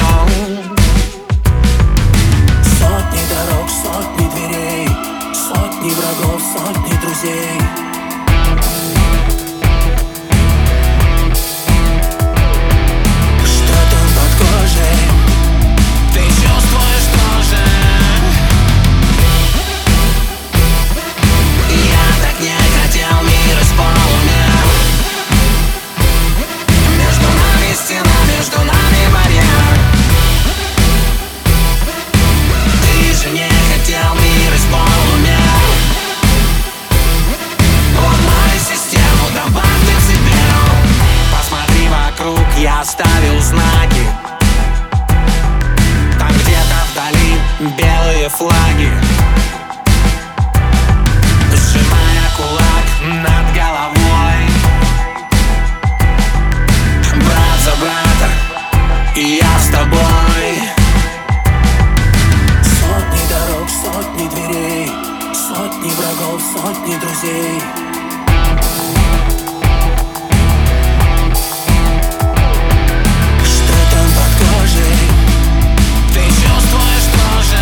Сотни дорог, сотни дверей, сотни врагов, сотни друзей. Что там под кожей? Ты чувствуешь тоже? Я так не хотел мир из полумя. Между нами стена, между нами барьер. Ты же не хотел мир из полумя. Ломай систему, добавь децибел. Посмотри вокруг, я оставил знаки. Там где-то вдали белые флаги. Сжимая кулак над головой, брат за брата, и я с тобой. Сотни дорог, сотни дверей, сотни врагов, сотни друзей. Что там под кожей? Ты чувствуешь тоже?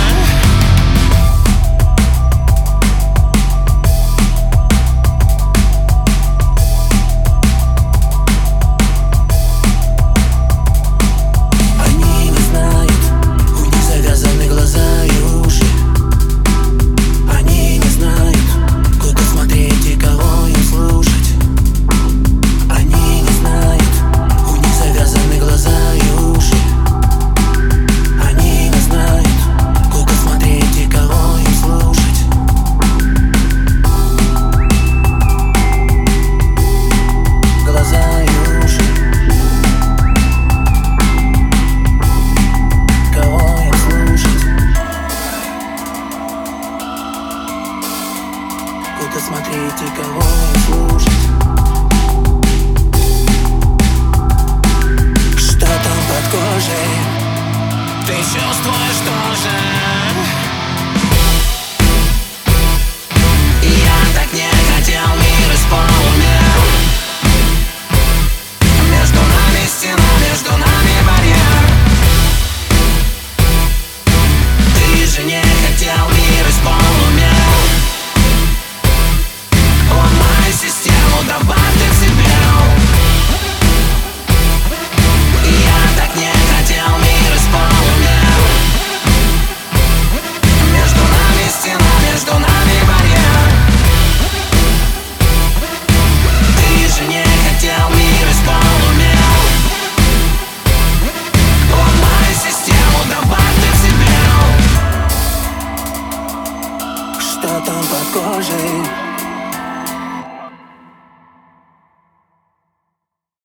Они не знают, у них завязаны глаза и уши. Они не знают, куда смотреть и кого им слушать. Они не знают, у них завязаны глаза и уши. Они не знают, куда смотреть и кого им слушать. Глаза и уши. Кого им слушать? Куда смотреть и кого им слушать? Что там под кожей? Ты чувствуешь тоже? Я так не хотел мир из полумя. Между нами стена, между нами барьер. Ты же не хотел мир из полумя. Ломай систему, добавь децибел. Я так не хотел мир из полумя. Между нами стена, между нами барьер. Ты же не хотел мир из полумя. Ломай систему, добавь децибел. Что там под кожей?